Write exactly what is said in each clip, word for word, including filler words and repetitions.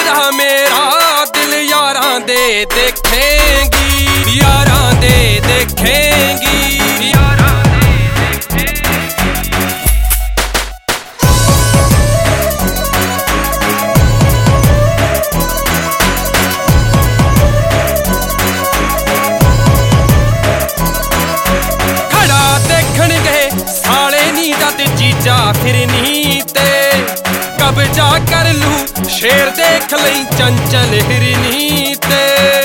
खतरा मेरा दिल यारां दे देखेंगी, यारां दे देखेंगी, यारां दे देखेंगी। खड़ा देखण गए साले नी जद जीजा फिरनी ते, कब्जा कर लूं शेर देख लई चंचल हिरनी ते।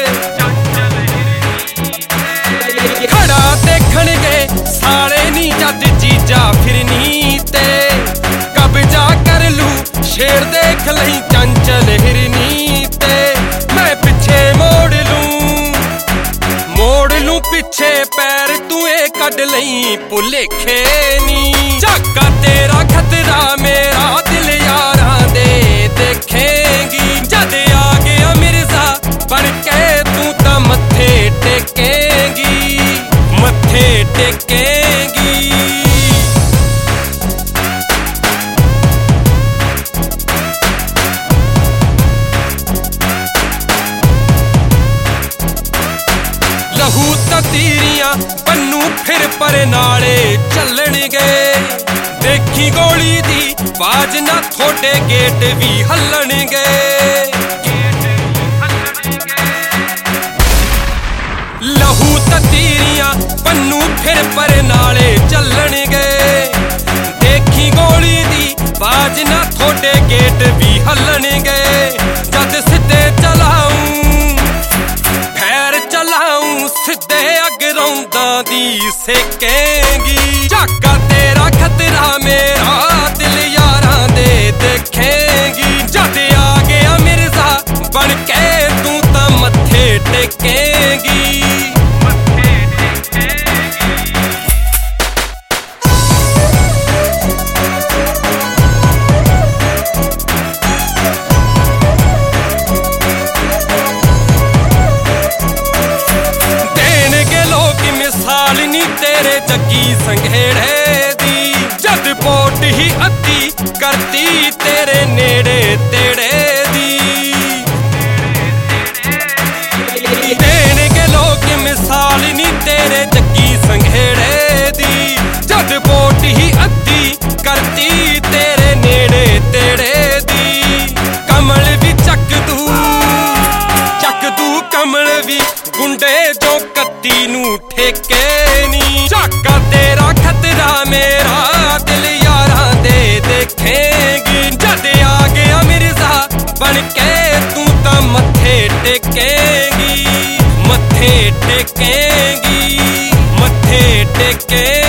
खड़ा देखण गए साले नी जद जीजा फिरनी ते, कब्जा कर लूं शेर देख लई चंचल हिरनी ते। मैं पिछे मोड़ लूं मोड़ लूं पिछे पैर तू ए कड लई भुलेखे नी। झाका तेरा खतरा मेरा दिल यारां दे देखेंगी, जद आ गया मिर्जा बन के तू तां मत्थे टेकेंगी, मत्थे टेकेंगी। लहू ततीरियां पन्नू फिर पर नाले चलन गए, देखी गोली दी बाज ना थोड़े गेट भी हलन गए। लहू ततीरियां पन्नू फिर पर नाले चलन गए, देखी गोली दी बाज ना थोड़े गेट भी हलन गए। जद सिद्धे चलाऊं फैर चलाऊं सिद्धे अगरौंदा दी सेकेंगी। झाका तेरा खतरा मेरा दिल यारां दे देखेंगी, जद आ गया मिर्जा बन के तू तां मत्थे टेकेंगी, मत्थे टेकेंगी। देणगे लोग मिसाल नी तेरे जग्गी संघेड़े दी, जद वोट ही अद्धी करती तेरे नेड़े तेड़े दी। देणगे लोग मिसाल नी तेरे जग्गी संघेड़े दी, जद वोट ही अद्धी करती तेरे नेड़े तेड़े दी। कमल भी चक दू चक दू कमल भी गुंडे जो कत्ती नू ठेके नी। झाका तेरा खतरा मेरा दिल यारां दे देखेंगी, जद आ गया मिर्जा बन के तू तां मत्थे टेकेंगी, मत्थे टेकेंगी, मत्थे टेकेंगी।